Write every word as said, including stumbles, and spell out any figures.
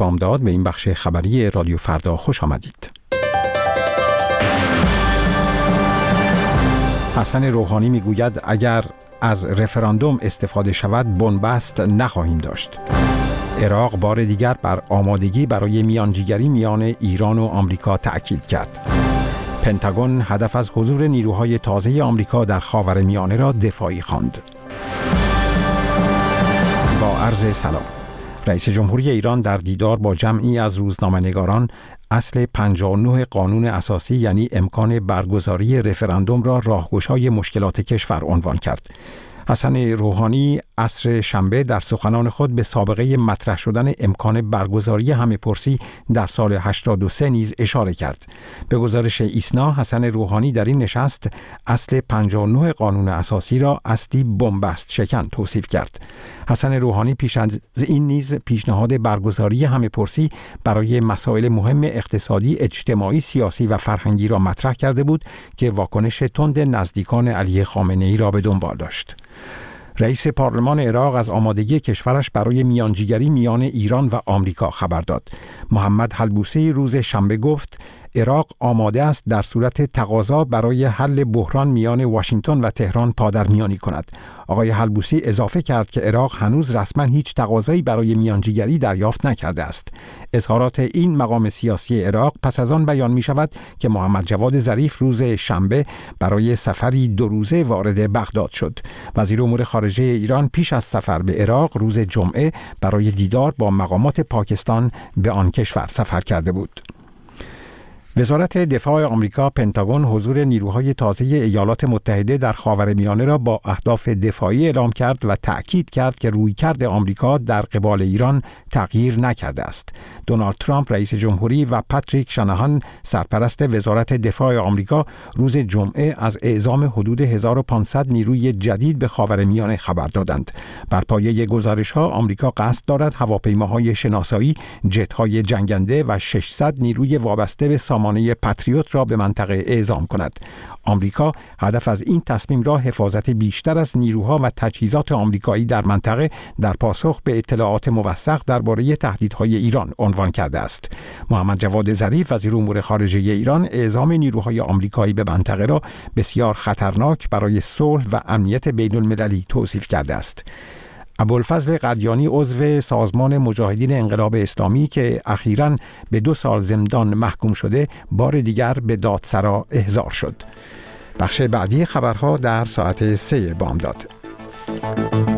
بامداد به این بخش خبری رادیو فردا خوش آمدید. حسن روحانی میگوید اگر از رفراندوم استفاده شود بنبست نخواهیم داشت. عراق بار دیگر بر آمادگی برای میانجیگری میان ایران و آمریکا تأکید کرد. پنتاگون هدف از حضور نیروهای تازه آمریکا در خاورمیانه را دفاعی خواند. با عرض سلام. رئیس جمهوری ایران در دیدار با جمعی از روزنامه‌نگاران اصل پنجاه و نه قانون اساسی یعنی امکان برگزاری رفراندوم را راهگشای مشکلات کشور عنوان کرد. حسن روحانی عصر شنبه در سخنان خود به سابقه مطرح شدن امکان برگزاری همه‌پرسی در سال هشتاد و سه نیز اشاره کرد. به گزارش ایسنا، حسن روحانی در این نشست اصل پنجاه و نه قانون اساسی را اصلی بنبست شکن توصیف کرد. حسن روحانی پیش از این نیز پیشنهاد برگزاری همه‌پرسی برای مسائل مهم اقتصادی، اجتماعی، سیاسی و فرهنگی را مطرح کرده بود که واکنش تند نزدیکان علی خامنه‌ای را به دنبال داشت. رئیس پارلمان عراق از آمادگی کشورش برای میانجیگری میان ایران و آمریکا خبر داد. محمد حلبوسی روز شنبه گفت عراق آماده است در صورت تقاضا برای حل بحران میان واشنگتن و تهران پادرمیانی کند. آقای حلبوسی اضافه کرد که عراق هنوز رسما هیچ تقاضایی برای میانجیگری دریافت نکرده است. اظهارات این مقام سیاسی عراق پس از آن بیان می شود که محمد جواد ظریف روز شنبه برای سفری دو روزه وارد بغداد شد. وزیر امور خارجه ایران پیش از سفر به عراق روز جمعه برای دیدار با مقامات پاکستان به آن کشور سفر کرده بود. وزارت دفاع آمریکا پنتاگون حضور نیروهای تازه ایالات متحده در خاورمیانه را با اهداف دفاعی اعلام کرد و تأکید کرد که رویکرد آمریکا در قبال ایران تغییر نکرده است. دونالد ترامپ رئیس جمهوری و پاتریک شاناهان سرپرست وزارت دفاع آمریکا روز جمعه از اعزام حدود هزار و پانصد نیروی جدید به خاورمیانه خبر دادند. بر پایه گزارش‌ها آمریکا قصد دارد هواپیماهای شناسایی، جت‌های جنگنده و ششصد نیروی وابسته به سامانه پاتریوت را به منطقه اعزام کند. آمریکا هدف از این تصمیم را حفاظت بیشتر از نیروها و تجهیزات آمریکایی در منطقه در پاسخ به اطلاعات موثق درباره تهدیدهای ایران عنوان کرده است. محمد جواد ظریف وزیر امور خارجه ایران اعزام نیروهای آمریکایی به منطقه را بسیار خطرناک برای صلح و امنیت بین المللی توصیف کرده است. ابوالفضل قدیانی عضو سازمان مجاهدین انقلاب اسلامی که اخیراً به دو سال زندان محکوم شده بار دیگر به دادسرا احضار شد. بخش بعدی خبرها در ساعت سه بامداد.